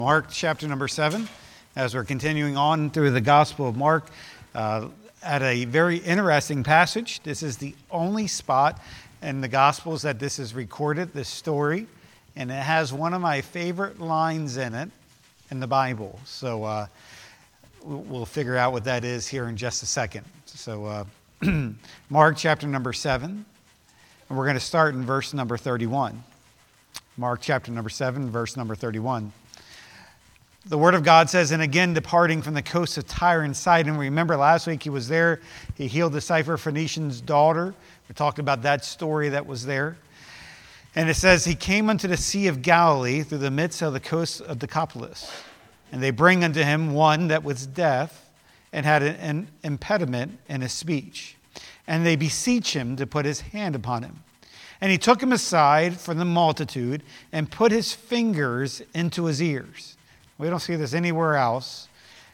Mark chapter number 7, as we're continuing on through the Gospel of Mark, at a very interesting passage. This is the only spot in the Gospels that this is recorded, this story, and it has one of my favorite lines in it in the Bible. So we'll figure out what that is here in just a second. So Mark chapter number 7, and we're going to start in verse number 31. Mark chapter number 7, verse number 31. The Word of God says, "And again departing from the coast of Tyre and Sidon." Remember last week he was there. He healed the Syrophoenician's daughter. We talked about that story that was there. And it says, "He came unto the Sea of Galilee through the midst of the coast of Decapolis. And they bring unto him one that was deaf and had an impediment in his speech. And they beseech him to put his hand upon him. And he took him aside from the multitude and put his fingers into his ears." We don't see this anywhere else.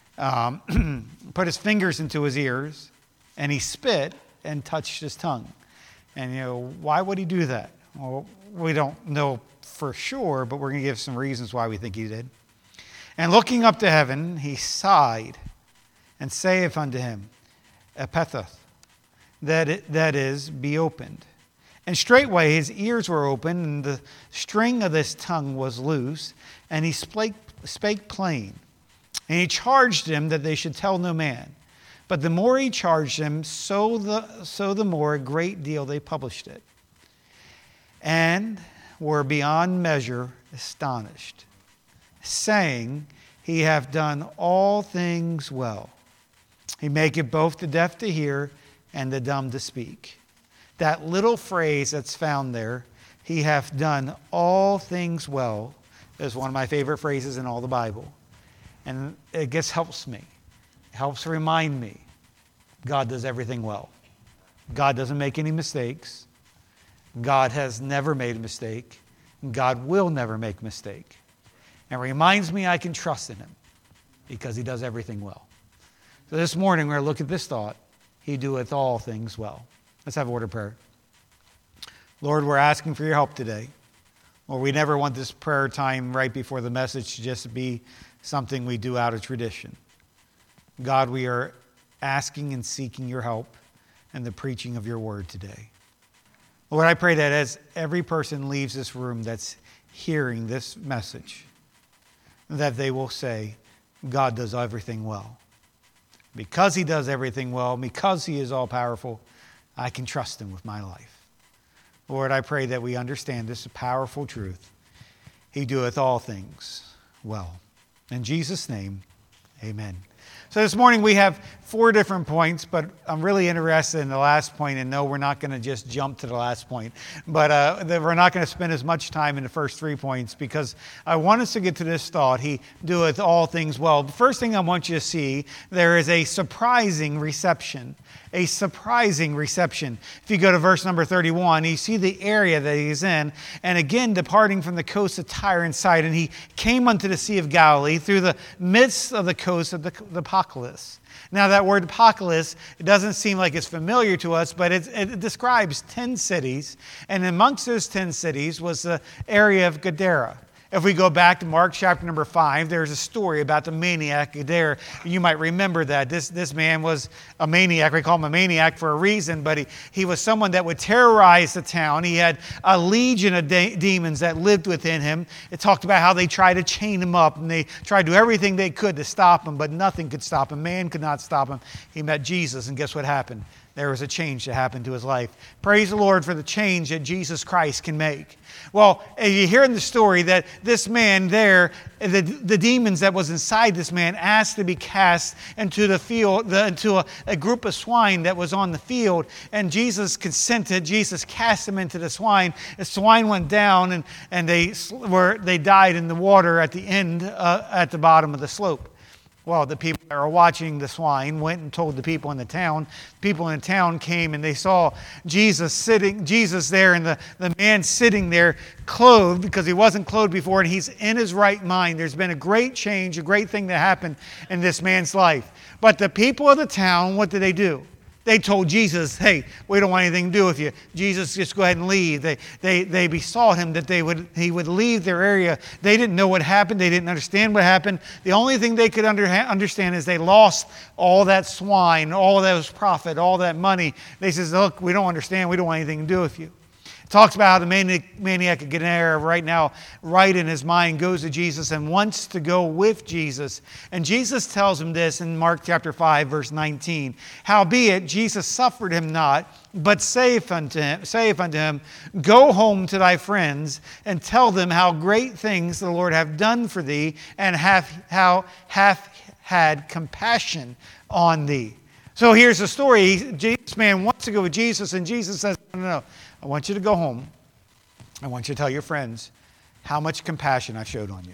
Put his fingers into his ears, and he spit and touched his tongue. And, why would he do that? Well, we don't know for sure, but we're going to give some reasons why we think he did. "And looking up to heaven, he sighed and saith unto him, Ephphatha, that is, be opened. And straightway his ears were opened, and the string of his tongue was loose, and he spake plain. And he charged them that they should tell no man. But the more he charged them, so the more a great deal they published it. And were beyond measure astonished, saying, He hath done all things well. He maketh both the deaf to hear and the dumb to speak." That little phrase that's found there, "He hath done all things well," is one of my favorite phrases in all the Bible. And it just helps me. It helps remind me God does everything well. God doesn't make any mistakes. God has never made a mistake. God will never make a mistake. And it reminds me I can trust in him because he does everything well. So this morning we're going to look at this thought: He doeth all things well. Let's have a word of prayer. Lord, we're asking for your help today. Lord, we never want this prayer time right before the message to just be something we do out of tradition. God, we are asking and seeking your help in the preaching of your word today. Lord, I pray that as every person leaves this room that's hearing this message, that they will say, God does everything well. Because he does everything well, because he is all powerful, I can trust him with my life. Lord, I pray that we understand this powerful truth. He doeth all things well. In Jesus' name, amen. So this morning we have 4 different points, but I'm really interested in the last point. And no, we're not going to just jump to the last point. But we're not going to spend as much time in the first 3 points because I want us to get to this thought: He doeth all things well. The first thing I want you to see, there is a surprising reception. A surprising reception. If you go to verse number 31, you see the area that he's in. "And again, departing from the coast of Tyre and Sidon, he came unto the Sea of Galilee through the midst of the coast of the Decapolis." Now, that word Decapolis, it doesn't seem like it's familiar to us, but it describes 10 cities. And amongst those 10 cities was the area of Gadara. If we go back to Mark chapter number 5, there's a story about the maniac Gadara. You might remember that. This man was a maniac. We call him a maniac for a reason, but he was someone that would terrorize the town. He had a legion of demons that lived within him. It talked about how they tried to chain him up, and they tried to do everything they could to stop him, but nothing could stop him. Man could not stop him. He met Jesus, and guess what happened? There was a change that happened to his life. Praise the Lord for the change that Jesus Christ can make. Well, you hear in the story that this man there, the demons that was inside this man asked to be cast into the field, into a group of swine that was on the field. And Jesus consented. Jesus cast them into the swine. The swine went down and they died in the water at the end, at the bottom of the slope. Well, the people that were watching the swine went and told the people in the town. People in the town came and they saw Jesus there, and the man sitting there clothed, because he wasn't clothed before, and he's in his right mind. There's been a great change, a great thing that happened in this man's life. But the people of the town, what did? They told Jesus, hey, we don't want anything to do with you. Jesus, just go ahead and leave. They besought him that he would leave their area. They didn't know what happened. They didn't understand what happened. The only thing they could understand is they lost all that swine, all those profit, all that money. They says, look, we don't understand. We don't want anything to do with you. It talks about how the maniac of Gadara right now, right in his mind, goes to Jesus and wants to go with Jesus. And Jesus tells him this in Mark chapter 5, verse 19. Howbeit, Jesus suffered him not, but saith unto him, Go home to thy friends, and tell them how great things the Lord hath done for thee, and how hath had compassion on thee. So here's the story. This man wants to go with Jesus, and Jesus says, no. I want you to go home. I want you to tell your friends how much compassion I showed on you.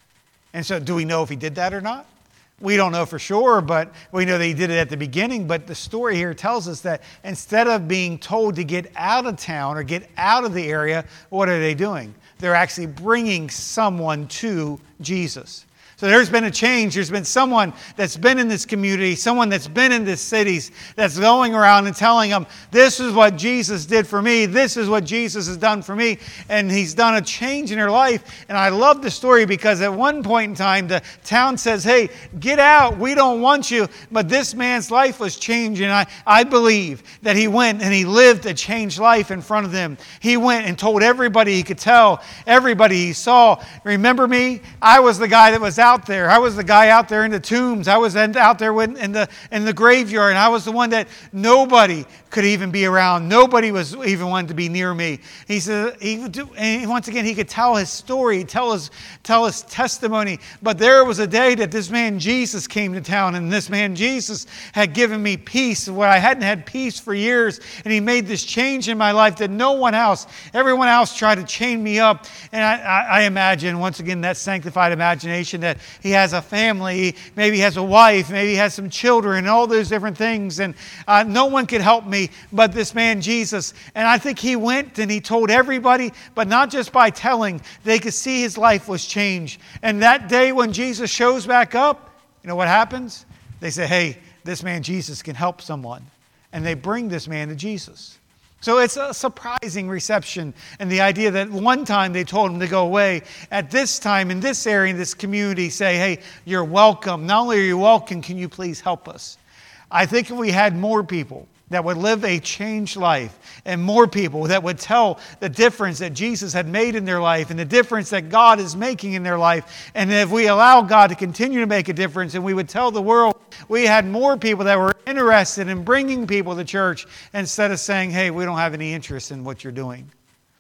And so do we know if he did that or not? We don't know for sure, but we know that he did it at the beginning. But the story here tells us that instead of being told to get out of town or get out of the area, what are they doing? They're actually bringing someone to Jesus. So there's been a change. There's been someone that's been in this community, someone that's been in this cities, that's going around and telling them, this is what Jesus did for me. This is what Jesus has done for me. And he's done a change in their life. And I love the story because at one point in time, the town says, hey, get out. We don't want you. But this man's life was changed. And I believe that he went and he lived a changed life in front of them. He went and told everybody he could tell, everybody he saw. Remember me? I was the guy that was out there. I was the guy out there in the tombs. I was out there in the graveyard. And I was the one that nobody could even be around. Nobody was even wanted to be near me. He said, once again, he could tell his story, tell his testimony. But there was a day that this man Jesus came to town, and this man Jesus had given me peace where I hadn't had peace for years. And he made this change in my life that no one else, everyone else tried to chain me up. And I imagine, once again, that sanctified imagination that he has a family, maybe he has a wife, maybe he has some children, and all those different things. And no one could help me but this man Jesus. And I think he went and he told everybody, but not just by telling, they could see his life was changed. And that day when Jesus shows back up, you know what happens? They say, hey, this man Jesus can help someone. And they bring this man to Jesus. So it's a surprising reception. And the idea that one time they told him to go away, at this time, in this area, in this community, say, hey, you're welcome. Not only are you welcome, can you please help us? I think if we had more people that would live a changed life, and more people that would tell the difference that Jesus had made in their life and the difference that God is making in their life, and if we allow God to continue to make a difference and we would tell the world, we had more people that were interested in bringing people to church instead of saying, hey, we don't have any interest in what you're doing.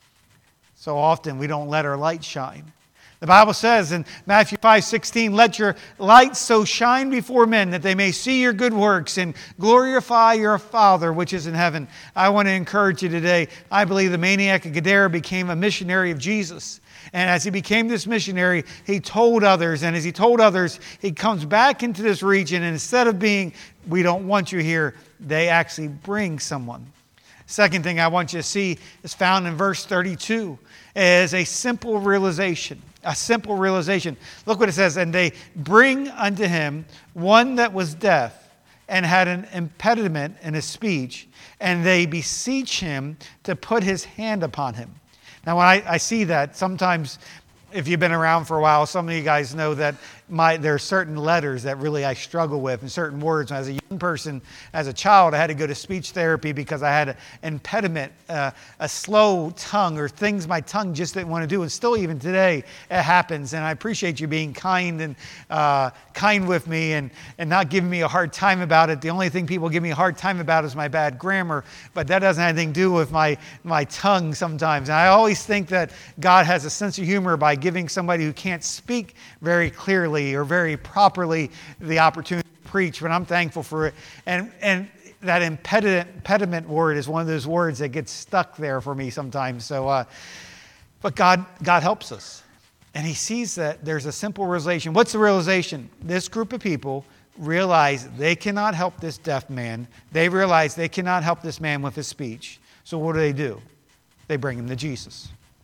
So often we don't let our light shine. The Bible says in Matthew 5:16, let your light so shine before men that they may see your good works and glorify your Father which is in heaven. I want to encourage you today. I believe the maniac of Gadara became a missionary of Jesus. And as he became this missionary, he told others. And as he told others, he comes back into this region. And instead of being, we don't want you here, they actually bring someone. Second thing I want you to see is found in verse 32 as a simple realization. A simple realization. Look what it says. And they bring unto him one that was deaf and had an impediment in his speech, and they beseech him to put his hand upon him. Now, when I see that, sometimes if you've been around for a while, some of you guys know that there are certain letters that really I struggle with and certain words. As a young person, as a child, I had to go to speech therapy because I had an impediment, a slow tongue, or things my tongue just didn't want to do. And still even today, it happens. And I appreciate you being kind and kind with me and not giving me a hard time about it. The only thing people give me a hard time about is my bad grammar, but that doesn't have anything to do with my tongue sometimes. And I always think that God has a sense of humor by giving somebody who can't speak very clearly or very properly the opportunity to preach, but I'm thankful for it. And that impediment word is one of those words that gets stuck there for me sometimes. So, but God helps us. And he sees that there's a simple realization. What's the realization? This group of people realize they cannot help this deaf man. They realize they cannot help this man with his speech. So what do? They bring him to Jesus.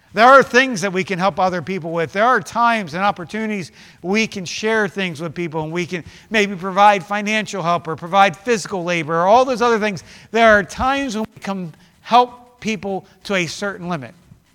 There are things that we can help other people with. There are times and opportunities we can share things with people, and we can maybe provide financial help or provide physical labor or all those other things. There are times when we can help people to a certain limit.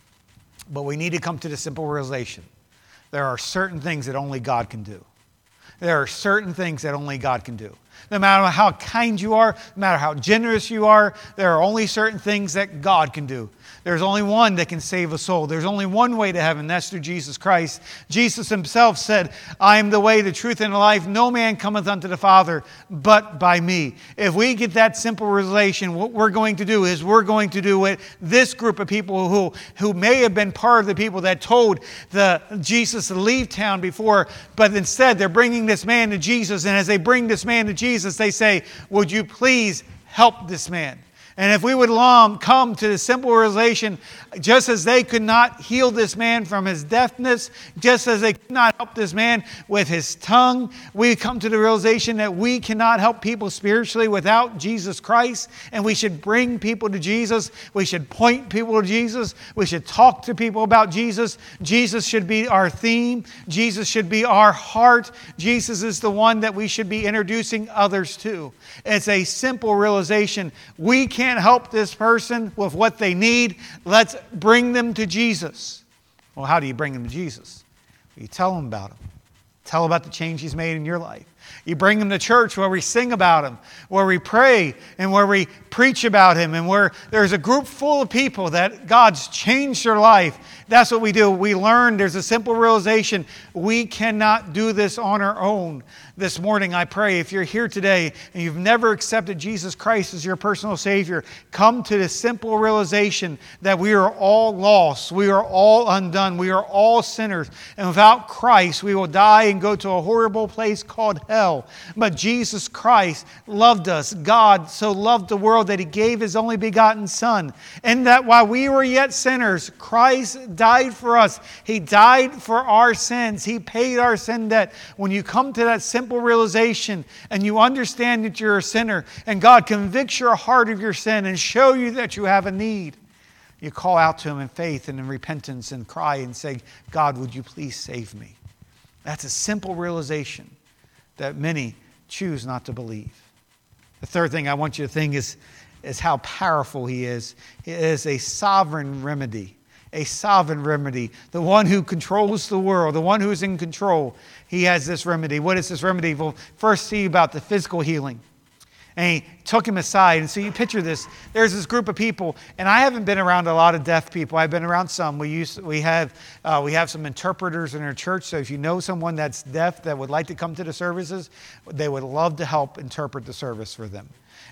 But we need to come to the simple realization. There are certain things that only God can do. There are certain things that only God can do. No matter how kind you are, no matter how generous you are, there are only certain things that God can do. There's only one that can save a soul. There's only one way to heaven. That's through Jesus Christ. Jesus himself said, I am the way, the truth, and the life. No man cometh unto the Father but by me. If we get that simple realization, what we're going to do is we're going to do what this group of people who may have been part of the people that told Jesus to leave town before, but instead they're bringing this man to Jesus. And as they bring this man to Jesus, they say, would you please help this man? And if we would come to the simple realization, just as they could not heal this man from his deafness, just as they could not help this man with his tongue, we come to the realization that we cannot help people spiritually without Jesus Christ. And we should bring people to Jesus. We should point people to Jesus. We should talk to people about Jesus. Jesus should be our theme. Jesus should be our heart. Jesus is the one that we should be introducing others to. It's a simple realization. We can't help this person with what they need. Let's bring them to Jesus. Well, how do you bring them to Jesus? You tell them about him. Tell about the change he's made in your life. You bring them to church where we sing about him, where we pray, and where we preach about him, and where there's a group full of people that God's changed their life. That's what we do. We learn. There's a simple realization. We cannot do this on our own. This morning, I pray, if you're here today and you've never accepted Jesus Christ as your personal Savior, come to the simple realization that we are all lost. We are all undone. We are all sinners. And without Christ, we will die and go to a horrible place called hell. But Jesus Christ loved us. God so loved the world that He gave His only begotten Son. And that while we were yet sinners, Christ died for us. He died for our sins. He paid our sin debt. When you come to that simple realization and you understand that you're a sinner and God convicts your heart of your sin and show you that you have a need, you call out to Him in faith and in repentance and cry and say, God, would you please save me? That's a simple realization that many choose not to believe. The third thing I want you to think is how powerful He is. He is a sovereign remedy. A sovereign remedy. The one who controls the world, the one who is in control, He has this remedy. What is this remedy? We'll first see about the physical healing. And He took him aside. And so you picture this. There's this group of people, and I haven't been around a lot of deaf people. I've been around some. We have some interpreters in our church. So if you know someone that's deaf that would like to come to the services, they would love to help interpret the service for them.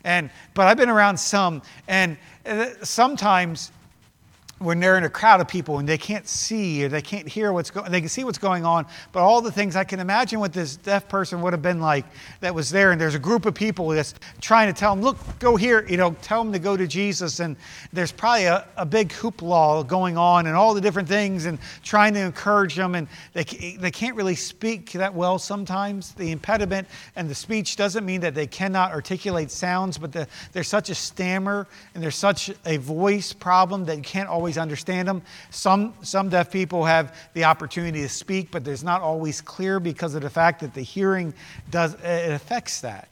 But I've been around some, and sometimes when they're in a crowd of people and they can't see or they can't hear they can see what's going on, but all the things I can imagine what this deaf person would have been like that was there, and there's a group of people that's trying to tell them, look, go here, tell them to go to Jesus, and there's probably a big hoopla going on and all the different things and trying to encourage them, and they can't really speak that well sometimes. The impediment and the speech doesn't mean that they cannot articulate sounds, but there's such a stammer and there's such a voice problem that you can't always understand them. Some deaf people have the opportunity to speak, but there's not always clear because of the fact that the hearing it affects that.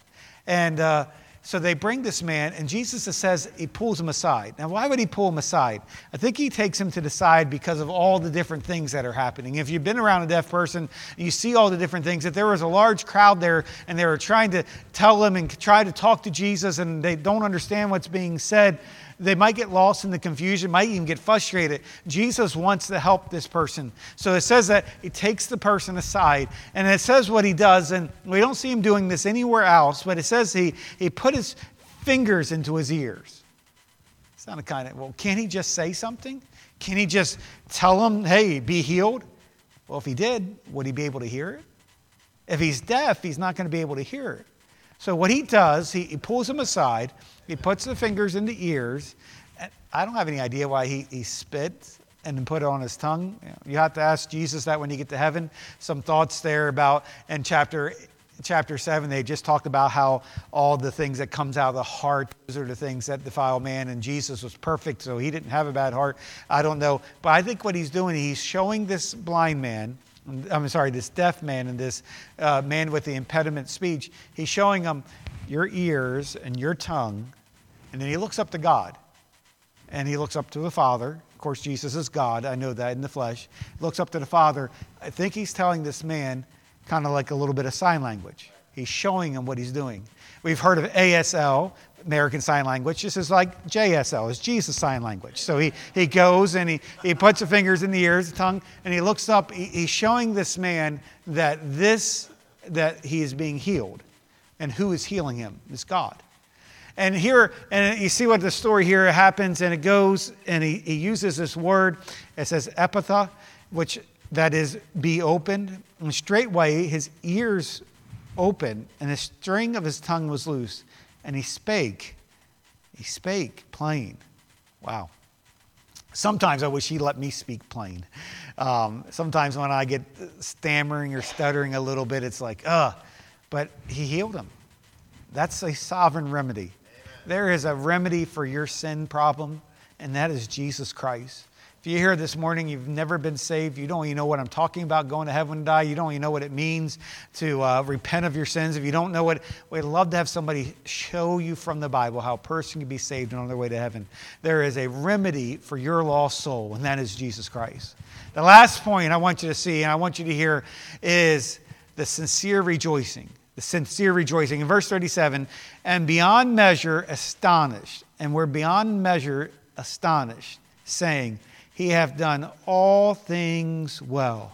And so they bring this man, and Jesus says He pulls him aside. Now, why would He pull him aside? I think He takes him to the side because of all the different things that are happening. If you've been around a deaf person, and you see all the different things, if there was a large crowd there, and they were trying to tell them and try to talk to Jesus, and they don't understand what's being said, they might get lost in the confusion, might even get frustrated. Jesus wants to help this person. So it says that He takes the person aside, and it says what He does, and we don't see Him doing this anywhere else, but it says He put His fingers into his ears. It's not can't He just say something? Can He just tell him, hey, be healed? Well, if He did, would he be able to hear it? If he's deaf, he's not going to be able to hear it. So what He does, he pulls him aside, He puts the fingers in the ears. I don't have any idea why he spit and then put it on his tongue. You have to ask Jesus that when you get to heaven. Some thoughts there about in chapter chapter 7, they just talked about how all the things that comes out of the heart, those are the things that defile man, and Jesus was perfect, so he didn't have a bad heart. I don't know. But I think what he's doing, he's showing this blind man, this deaf man and this man with the impediment speech, he's showing him your ears and your tongue, and then he looks up to God, and he looks up to the Father. Of course, Jesus is God. I know that in the flesh. He looks up to the Father. I think he's telling this man kind of like a little bit of sign language. He's showing him what he's doing. We've heard of ASL, American Sign Language. This is like JSL, it's Jesus Sign Language. So he goes and he puts the fingers in the ears, the tongue, and he looks up. He's showing this man that he is being healed. And who is healing him? It's God. And here, and you see what the story here happens, and it goes, and he uses this word. It says epitha, which that is, be opened. And straightway his ears opened, and the string of his tongue was loose. And he spake. He spake plain. Wow. Sometimes I wish he let me speak plain. Sometimes when I get stammering or stuttering a little bit, it's like, but he healed him. That's a sovereign remedy. Amen. There is a remedy for your sin problem, and that is Jesus Christ. If you're here this morning, you've never been saved, you don't even know what I'm talking about, going to heaven and die, you don't even know what it means to repent of your sins. If you don't know what, we'd love to have somebody show you from the Bible how a person can be saved and on their way to heaven. There is a remedy for your lost soul, and that is Jesus Christ. The last point I want you to see, and I want you to hear, is the sincere rejoicing. The sincere rejoicing. In verse 37, and beyond measure astonished, and we're beyond measure astonished, saying, He hath done all things well.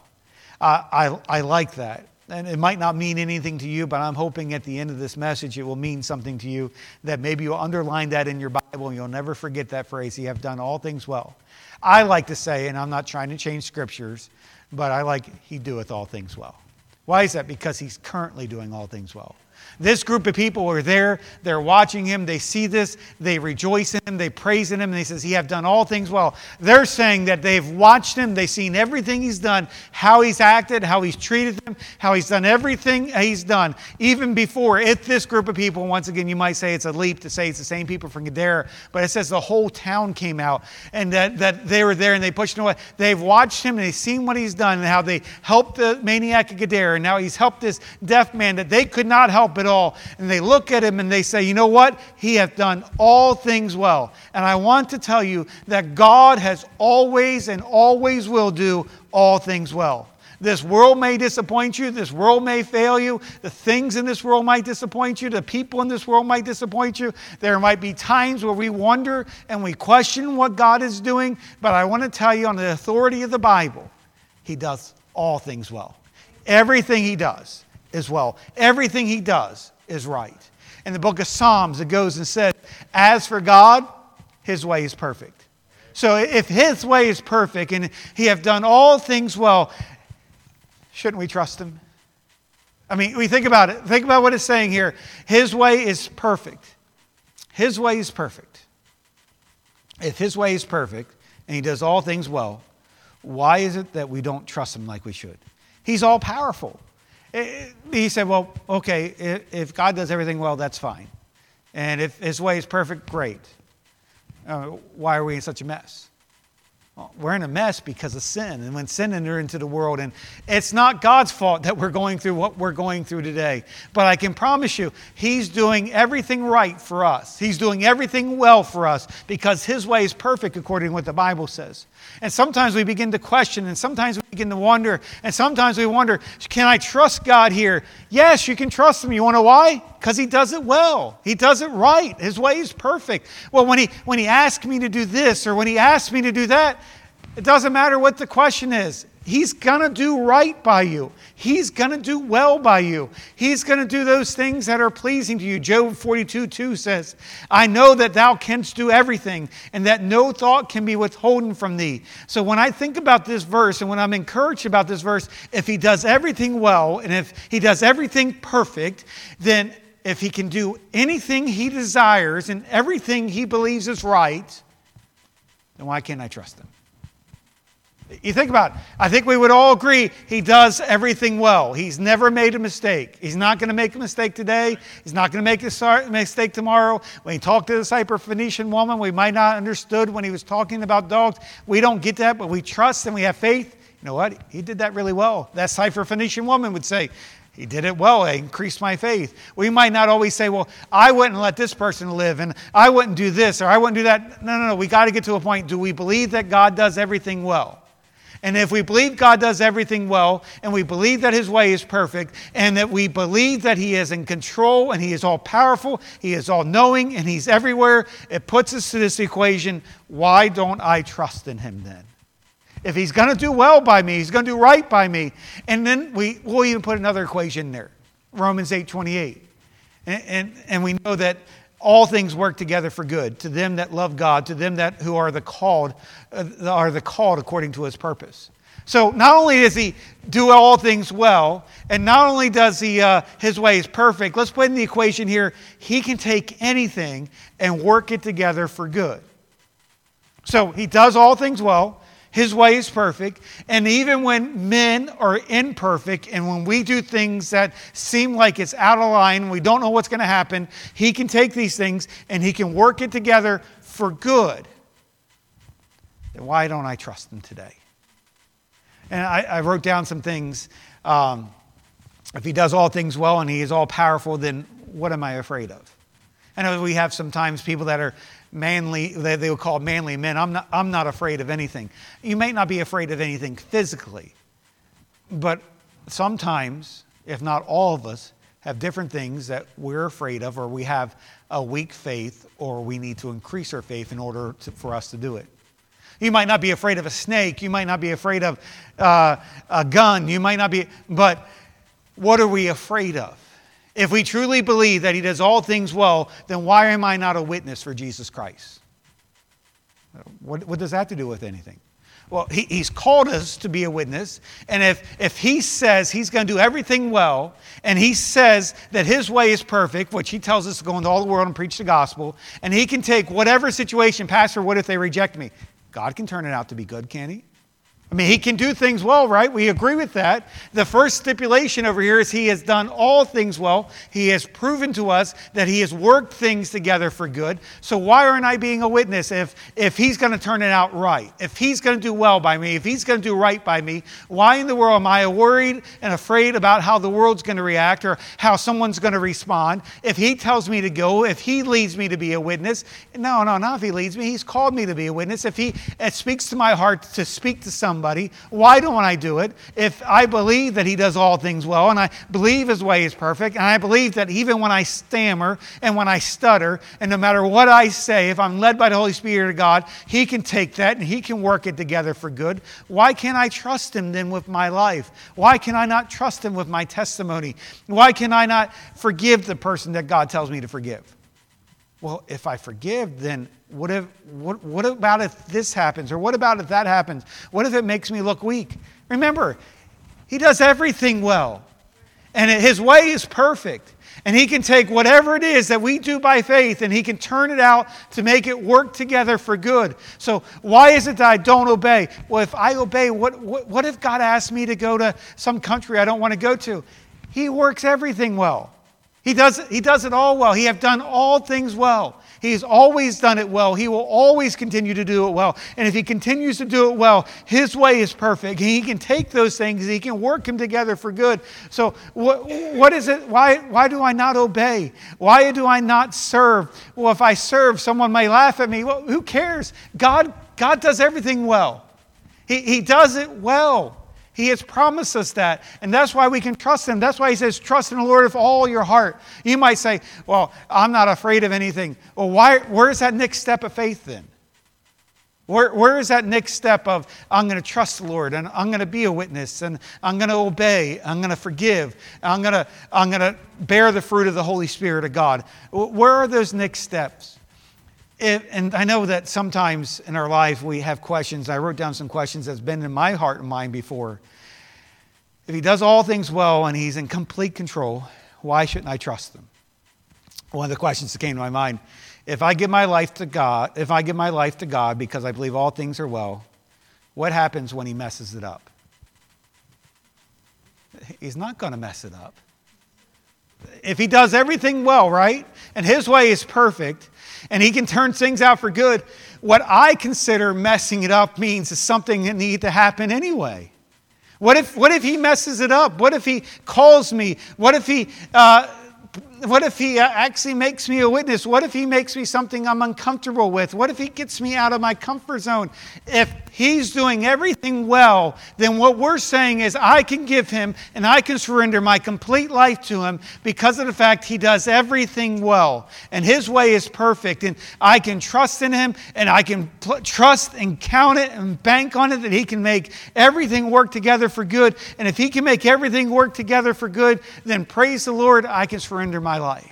I like that. And it might not mean anything to you, but I'm hoping at the end of this message it will mean something to you, that maybe you'll underline that in your Bible and you'll never forget that phrase, He hath done all things well. I like to say, and I'm not trying to change scriptures, but I like He doeth all things well. Why is that? Because He's currently doing all things well. This group of people are there, they're watching Him, they see this, they rejoice in Him, they praise in Him, and He says, He hath done all things well. They're saying that they've watched Him, they've seen everything He's done, how He's acted, how He's treated them, how He's done everything He's done. Even before, if this group of people, once again, you might say it's a leap to say it's the same people from Gadara, but it says the whole town came out, and that they were there, and they pushed Him away. They've watched Him, and they've seen what He's done, and how they helped the maniac of Gadara, and now He's helped this deaf man that they could not help at all. And they look at Him and they say, you know what? He hath done all things well. And I want to tell you that God has always and always will do all things well. This world may disappoint you. This world may fail you. The things in this world might disappoint you. The people in this world might disappoint you. There might be times where we wonder and we question what God is doing. But I want to tell you, on the authority of the Bible, He does all things well. Everything He does is well. Everything He does is right. In the book of Psalms, it goes and says, as for God, His way is perfect. So if His way is perfect and He hath done all things well, shouldn't we trust Him? I mean, we think about it. Think about what it's saying here. His way is perfect. His way is perfect. If His way is perfect and He does all things well, why is it that we don't trust Him like we should? He's all powerful. He said, well, okay, if God does everything well, that's fine. And if His way is perfect, great. Why are we in such a mess? Well, we're in a mess because of sin. And when sin entered into the world, and it's not God's fault that we're going through what we're going through today. But I can promise you, He's doing everything right for us. He's doing everything well for us because His way is perfect according to what the Bible says. And sometimes we begin to question, and sometimes we begin to wonder, and sometimes we wonder, can I trust God here? Yes, you can trust Him. You want to know why? Because He does it well. He does it right. His way is perfect. Well, when He asks me to do this or when He asks me to do that, it doesn't matter what the question is. He's going to do right by you. He's going to do well by you. He's going to do those things that are pleasing to you. Job 42:2 says, I know that thou canst do everything, and that no thought can be withholden from thee. So when I think about this verse, and when I'm encouraged about this verse, if He does everything well, and if He does everything perfect, then if He can do anything He desires and everything He believes is right, then why can't I trust Him? You think about it. I think we would all agree he does everything well. He's never made a mistake. He's not going to make a mistake today. He's not going to make a mistake tomorrow. When he talked to the Syrophoenician woman, we might not have understood when he was talking about dogs. We don't get that, but we trust and we have faith. You know what? He did that really well. That Syrophoenician woman would say, he did it well. It increased my faith. We might not always say, well, I wouldn't let this person live, and I wouldn't do this, or I wouldn't do that. No. We got to get to a point. Do we believe that God does everything well? And if we believe God does everything well, and we believe that his way is perfect, and that we believe that he is in control, and he is all powerful, he is all knowing, and he's everywhere, it puts us to this equation: why don't I trust in him then? If he's going to do well by me, he's going to do right by me. And then we'll even put another equation there, Romans 8:28. And we know that all things work together for good to them that love God, to them that who are the called according to his purpose. So not only does he do all things well, and not only does he his way is perfect, let's put in the equation here, he can take anything and work it together for good. So he does all things well. His way is perfect, and even when men are imperfect, and when we do things that seem like it's out of line, we don't know what's going to happen, he can take these things and he can work it together for good. Then why don't I trust him today? And I wrote down some things. If he does all things well and he is all powerful, then what am I afraid of? I know we have sometimes people that are manly, they would call manly men. I'm not afraid of anything. You may not be afraid of anything physically, but sometimes, if not all of us, have different things that we're afraid of, or we have a weak faith, or we need to increase our faith in order for us to do it. You might not be afraid of a snake. You might not be afraid of a gun. You might not be, but what are we afraid of? If we truly believe that he does all things well, then why am I not a witness for Jesus Christ? What does that have to do with anything? Well, he's called us to be a witness. And if he says he's going to do everything well, and he says that his way is perfect, which he tells us to go into all the world and preach the gospel, and he can take whatever situation, Pastor, what if they reject me? God can turn it out to be good, can't he? I mean, he can do things well, right? We agree with that. The first stipulation over here is he has done all things well. He has proven to us that he has worked things together for good. So why aren't I being a witness if he's going to turn it out right? If he's going to do well by me, if he's going to do right by me, why in the world am I worried and afraid about how the world's going to react or how someone's going to respond? If he tells me to go, if he leads me to be a witness, no, not if he leads me. He's called me to be a witness. If he speaks to my heart to speak to somebody, why don't I do it? If I believe that he does all things well, and I believe his way is perfect, and I believe that even when I stammer and when I stutter, and no matter what I say, if I'm led by the Holy Spirit of God, he can take that and he can work it together for good. Why can't I trust him then with my life? Why can I not trust him with my testimony? Why can I not forgive the person that God tells me to forgive? Well, if I forgive, then what about if this happens? Or what about if that happens? What if it makes me look weak? Remember, he does everything well. And his way is perfect. And he can take whatever it is that we do by faith and he can turn it out to make it work together for good. So why is it that I don't obey? Well, if I obey, what if God asks me to go to some country I don't want to go to? He works everything well. He does it all well. He have done all things well. He's always done it well. He will always continue to do it well. And if he continues to do it well, his way is perfect. He can take those things and he can work them together for good. So what is it? Why do I not obey? Why do I not serve? Well, if I serve, someone may laugh at me. Well, who cares? God does everything well. He does it well. He has promised us that, and that's why we can trust him. That's why he says, trust in the Lord with all your heart. You might say, well, I'm not afraid of anything. Well, where's that next step of faith then? Where is that next step of, I'm going to trust the Lord, and I'm going to be a witness, and I'm going to obey, I'm going to forgive, I'm going to bear the fruit of the Holy Spirit of God. Where are those next steps? And I know that sometimes in our life we have questions. I wrote down some questions that's been in my heart and mind before. If he does all things well and he's in complete control, why shouldn't I trust him? One of the questions that came to my mind, if I give my life to God because I believe all things are well, What happens when he messes it up? He's not going to mess it up. If he does everything well, right? And his way is perfect, and he can turn things out for good, what I consider messing it up means is something that needs to happen anyway. What if he messes it up? What if he calls me? What if he actually makes me a witness? What if he makes me something I'm uncomfortable with? What if he gets me out of my comfort zone? If he's doing everything well, then what we're saying is I can give him and I can surrender my complete life to him because of the fact he does everything well. And his way is perfect. And I can trust in him, and I can trust and count it and bank on it that he can make everything work together for good. And if he can make everything work together for good, then praise the Lord, I can surrender my life.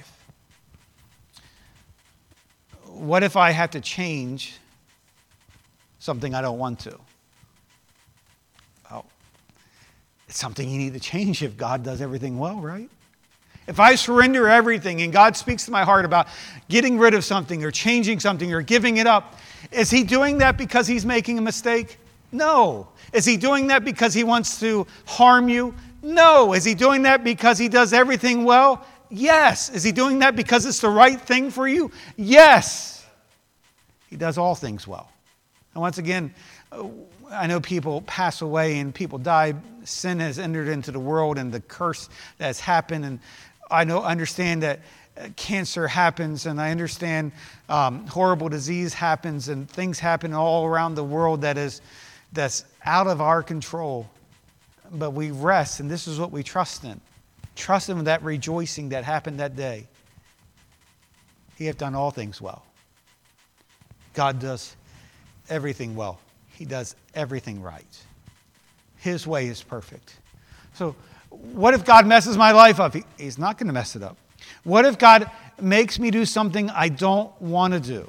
What if I have to change something I don't want to? Well, it's something you need to change if God does everything well, right? If I surrender everything and God speaks to my heart about getting rid of something or changing something or giving it up, is he doing that because he's making a mistake? No. Is he doing that because he wants to harm you? No. Is he doing that because he does everything well? Yes. Is he doing that because it's the right thing for you? Yes. He does all things well. And once again, I know people pass away and people die. Sin has entered into the world and the curse that has happened. And I understand that cancer happens, and I understand horrible disease happens, and things happen all around the world that's out of our control. But we rest, and this is what we trust in. Trust in that rejoicing that happened that day. He hath done all things well. God does everything well. He does everything right. His way is perfect. So what if God messes my life up? He's not going to mess it up. What if God makes me do something I don't want to do?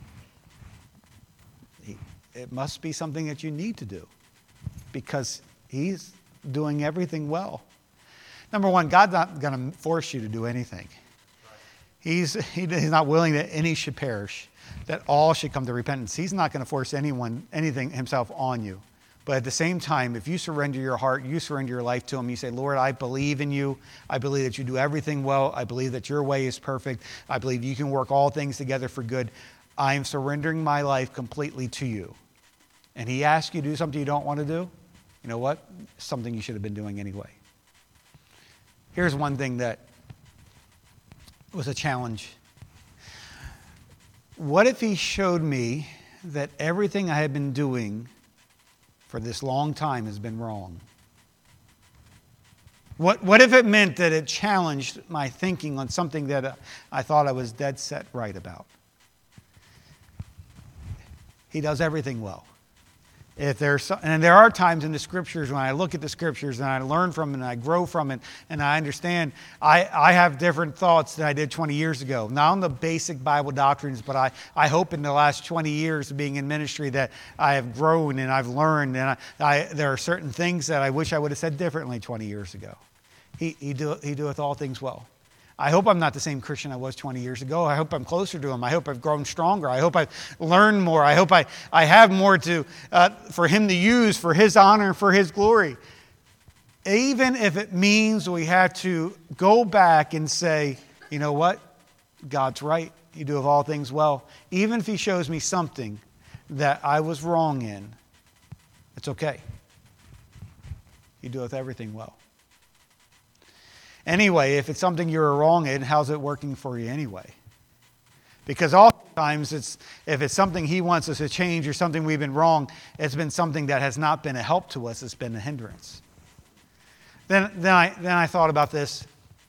It must be something that you need to do because he's doing everything well. Number one, God's not going to force you to do anything. He's not willing that any should perish, that all should come to repentance. He's not going to force anything himself on you. But at the same time, if you surrender your heart, you surrender your life to him, you say, Lord, I believe in you. I believe that you do everything well. I believe that your way is perfect. I believe you can work all things together for good. I am surrendering my life completely to you. And he asks you to do something you don't want to do, you know what? Something you should have been doing anyway. Here's one thing that was a challenge. What if he showed me that everything I had been doing for this long time has been wrong? What if it meant that it challenged my thinking on something that I thought I was dead set right about? He does everything well. And there are times in the scriptures when I look at the scriptures and I learn from it and I grow from it and I understand I have different thoughts than I did 20 years ago. Not on the basic Bible doctrines, but I hope in the last 20 years of being in ministry that I have grown and I've learned, and there are certain things that I wish I would have said differently 20 years ago. He doeth all things well. I hope I'm not the same Christian I was 20 years ago. I hope I'm closer to him. I hope I've grown stronger. I hope I've learned more. I hope I have more for him to use for his honor and for his glory. Even if it means we have to go back and say, you know what? God's right. You do of all things well. Even if he shows me something that I was wrong in, it's okay. He doeth everything well. Anyway, if it's something you're wrong in, how's it working for you anyway? Because oftentimes, if it's something he wants us to change or something we've been wrong, it's been something that has not been a help to us. It's been a hindrance. Then I thought about this.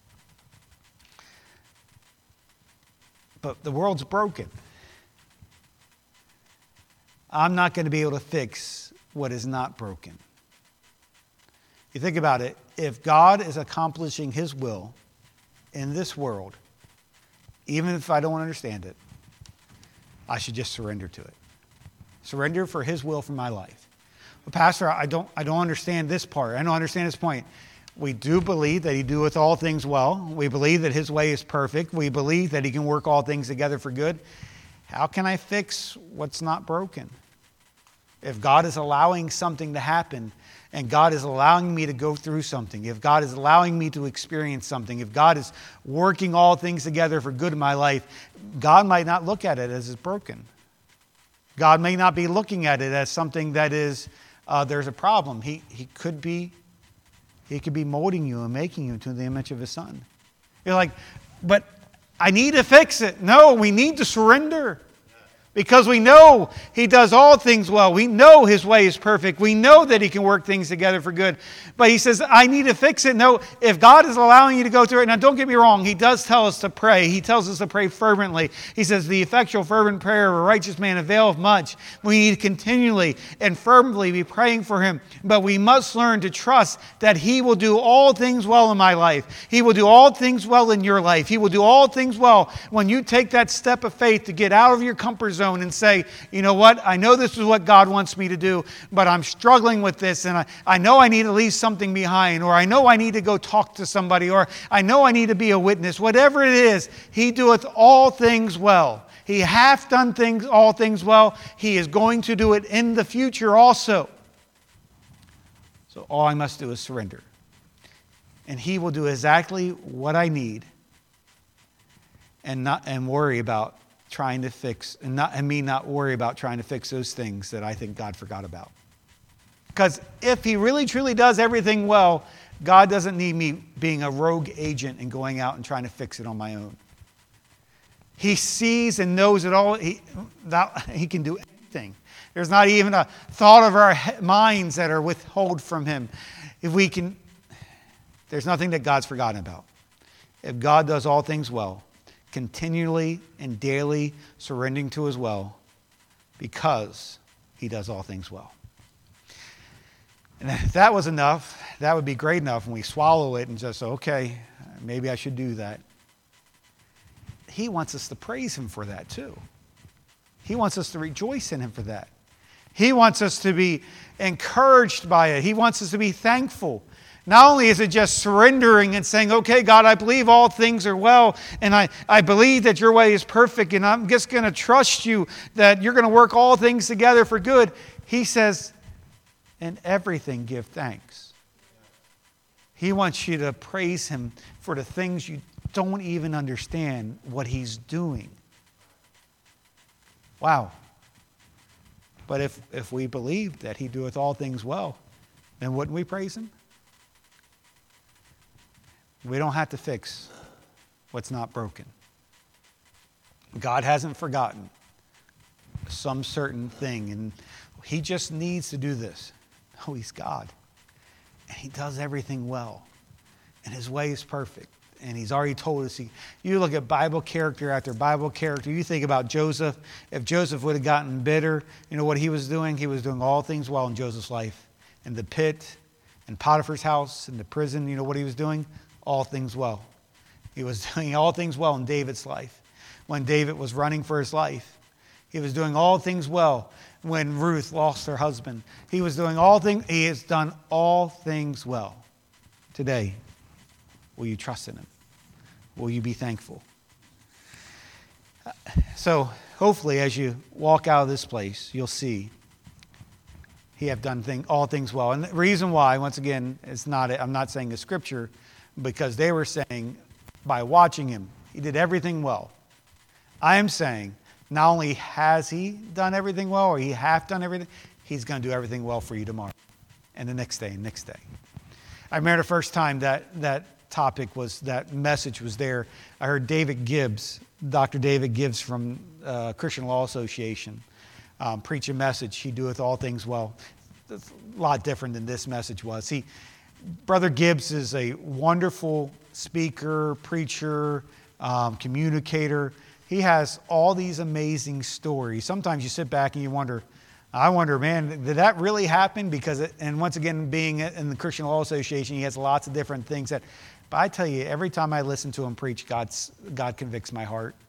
But the world's broken. I'm not going to be able to fix what is not broken. You think about it, if God is accomplishing his will in this world, even if I don't understand it, I should just surrender to it. Surrender for his will for my life. But Pastor, I don't understand this part. I don't understand this point. We do believe that he doeth all things well. We believe that his way is perfect. We believe that he can work all things together for good. How can I fix what's not broken? if God is allowing something to happen, and God is allowing me to go through something, if God is allowing me to experience something, if God is working all things together for good in my life, God might not look at it as it's broken. God may not be looking at it as something that is, there's a problem. He could be molding you and making you into the image of His Son. You're like, but I need to fix it. No, we need to surrender. Because we know He does all things well. We know His way is perfect. We know that He can work things together for good. But He says, I need to fix it. No, if God is allowing you to go through it, now don't get me wrong, He does tell us to pray. He tells us to pray fervently. He says, the effectual fervent prayer of a righteous man availeth much. We need to continually and firmly be praying for him. But we must learn to trust that He will do all things well in my life. He will do all things well in your life. He will do all things well when you take that step of faith to get out of your comfort zone and say, you know what, I know this is what God wants me to do, but I'm struggling with this, and I know I need to leave something behind, or I know I need to go talk to somebody, or I know I need to be a witness. Whatever it is, He doeth all things well. He hath done all things well. He is going to do it in the future also. So all I must do is surrender. And He will do exactly what I need, and worry about trying to fix, and me not worry about trying to fix those things that I think God forgot about. Because if He really truly does everything well, God doesn't need me being a rogue agent and going out and trying to fix it on my own. He sees and knows it all. He can do anything. There's not even a thought of our minds that are withheld from Him. There's nothing that God's forgotten about. If God does all things well, continually and daily surrendering to His will, because He does all things well. And if that was enough, that would be great enough, and we swallow it and just, okay, maybe I should do that. He wants us to praise Him for that too. He wants us to rejoice in Him for that. He wants us to be encouraged by it. He wants us to be thankful. Not only is it just surrendering and saying, okay, God, I believe all things are well, and I believe that your way is perfect, and I'm just going to trust you that you're going to work all things together for good. He says, in everything give thanks. He wants you to praise Him for the things you don't even understand what He's doing. Wow. But if we believe that He doeth all things well, then wouldn't we praise Him? We don't have to fix what's not broken. God hasn't forgotten some certain thing, and He just needs to do this. No, He's God. And He does everything well. And His way is perfect. And He's already told us. You look at Bible character after Bible character. You think about Joseph. If Joseph would have gotten bitter, you know what he was doing? He was doing all things well in Joseph's life. In the pit, in Potiphar's house, in the prison, you know what he was doing? All things well. He was doing all things well in David's life. When David was running for his life, he was doing all things well. When Ruth lost her husband, he was doing all things. He has done all things well. Today, will you trust in Him? Will you be thankful? So, hopefully, as you walk out of this place, you'll see He have done all things well. And the reason why, once again, I'm not saying the scripture, because they were saying by watching Him, He did everything well. I am saying not only has He done everything well, or He hath done everything, He's going to do everything well for you tomorrow and the next day and next day. I remember the first time that message was there. I heard David Gibbs, Dr. David Gibbs from Christian Law Association, preach a message, He doeth all things well. It's a lot different than this message was. Brother Gibbs is a wonderful speaker, preacher, communicator. He has all these amazing stories. Sometimes you sit back and you wonder, man, did that really happen? And once again, being in the Christian Law Association, he has lots of different things but I tell you, every time I listen to him preach, God convicts my heart.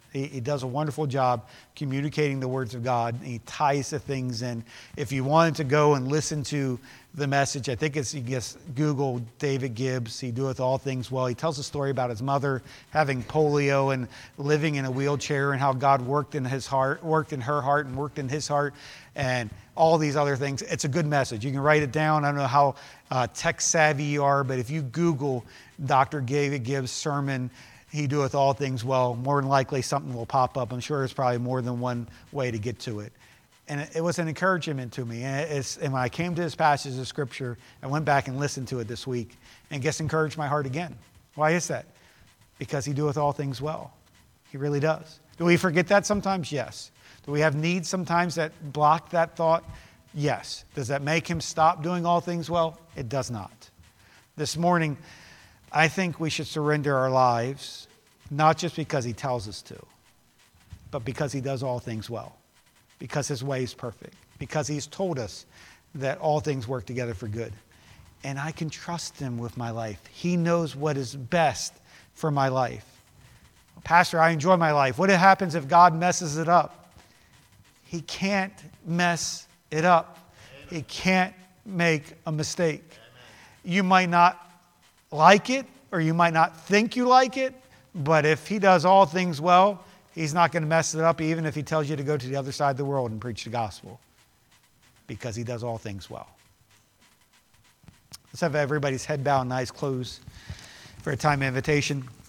He does a wonderful job communicating the words of God. He ties the things in. If you wanted to go and listen to the message, I think you just Google David Gibbs. He doeth all things well. He tells a story about his mother having polio and living in a wheelchair, and how God worked in his heart, worked in her heart, and worked in his heart, and all these other things. It's a good message. You can write it down. I don't know how tech savvy you are, but if you Google Dr. David Gibbs' sermon, He doeth all things well, more than likely something will pop up. I'm sure there's probably more than one way to get to it. And it was an encouragement to me. And when I came to this passage of Scripture, I went back and listened to it this week, and it just encouraged my heart again. Why is that? Because He doeth all things well. He really does. Do we forget that sometimes? Yes. Do we have needs sometimes that block that thought? Yes. Does that make Him stop doing all things well? It does not. This morning, I think we should surrender our lives, not just because He tells us to, but because He does all things well, because His way is perfect, because He's told us that all things work together for good. And I can trust Him with my life. He knows what is best for my life. Pastor, I enjoy my life. What happens if God messes it up? He can't mess it up. He can't make a mistake. You might not like it, or you might not think you like it, but if He does all things well, He's not going to mess it up, even if He tells you to go to the other side of the world and preach the gospel, because He does all things well. Let's have everybody's head bowed and eyes closed for a time of invitation.